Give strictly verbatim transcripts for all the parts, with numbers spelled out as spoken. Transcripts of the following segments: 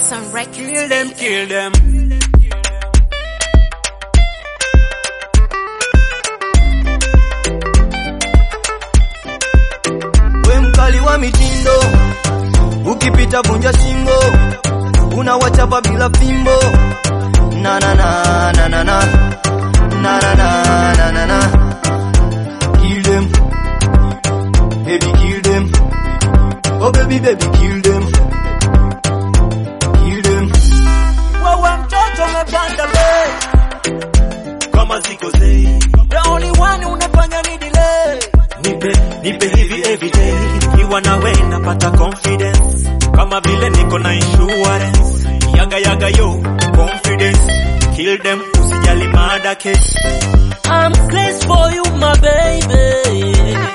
Klaxon Records. Kill them, kill them. We mkali wa mitindo, ukipita vunja shingo, unawachapa bila fimbo. Na na na na na na na na na na na na. Kill them, baby, kill them. Oh baby, baby, kill them, kill them. Wewe mtoto umepanda bei kama ziko zei, the only one unafanya ni delay. Nipe, nipe hivi everyday, nikiwa nawe napata confidence, kama vile niko na insurance. Yaga yaga yo, confidence. Kill them, usijali mada case. I'm crazy for you my baby.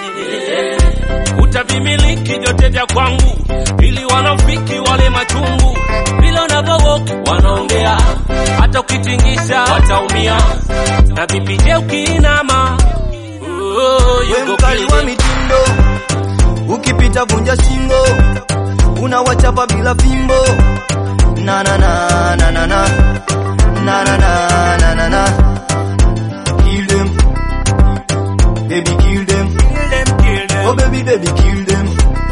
Utavimiliki yote vya kwangu, ili wanafiki wale machungu. Bila unavyowoki wanaongea, hata ukitingisha wataumia. Na bipije ukiinama, we mkali wa mitindo, ukipita vunja shingo, unawachapa bila fimbo. Na na na na na na na na na na na na. Kill them, baby, kill them. Kill them, kill them. Oh baby, baby, kill them,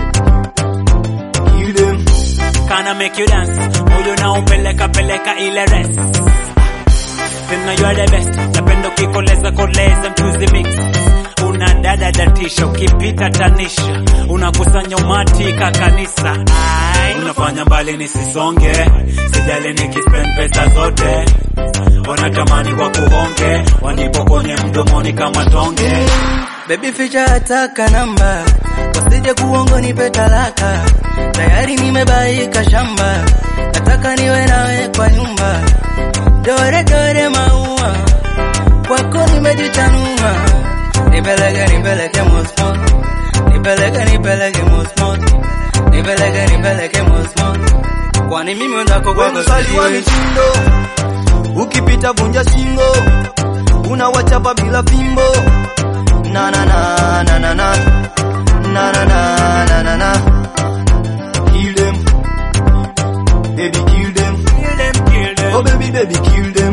kill them. Can I make you dance? Moyo na upeleka peleka ile rest. Tena you are the best. Napenda ukikoleza koleza mchuzi mix. Una dada datisha ukipita tanisha. Unakusanya umati ka kanisa. Ai, unafanya mbali nisisonge. Sijali nikispend pesa zote. Wanatamani kwa kuhonge, wanipo kwenye mdomoni kama tonge. Baby ficha ataka namba, wasije kuongo nipe talaka. Tayari nimebaika shamba, nataka niwe nawe kwa nyumba. Dore dore maua, kwako nimejichanua. Nipeleke nipeleke mosmos, nipeleke nipeleke mosmos, nipeleke nipeleke mosmos. Kwani mimi ndako kwa msali wa mitindo, ukipita vunja shingo, unawachapa bila fimbo. Na na na na na na na na na na na na. Kill them, baby, kill them. Kill them, kill them. Oh baby, baby, kill them,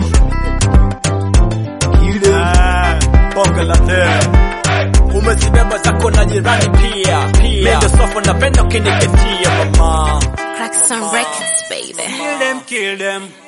kill them. Ah, bonga la te. Umezibeba zako na jirani pia. Pia ndio sofa napenda ukiniketia mama. Klaxon Records, baby. Kill them, kill them.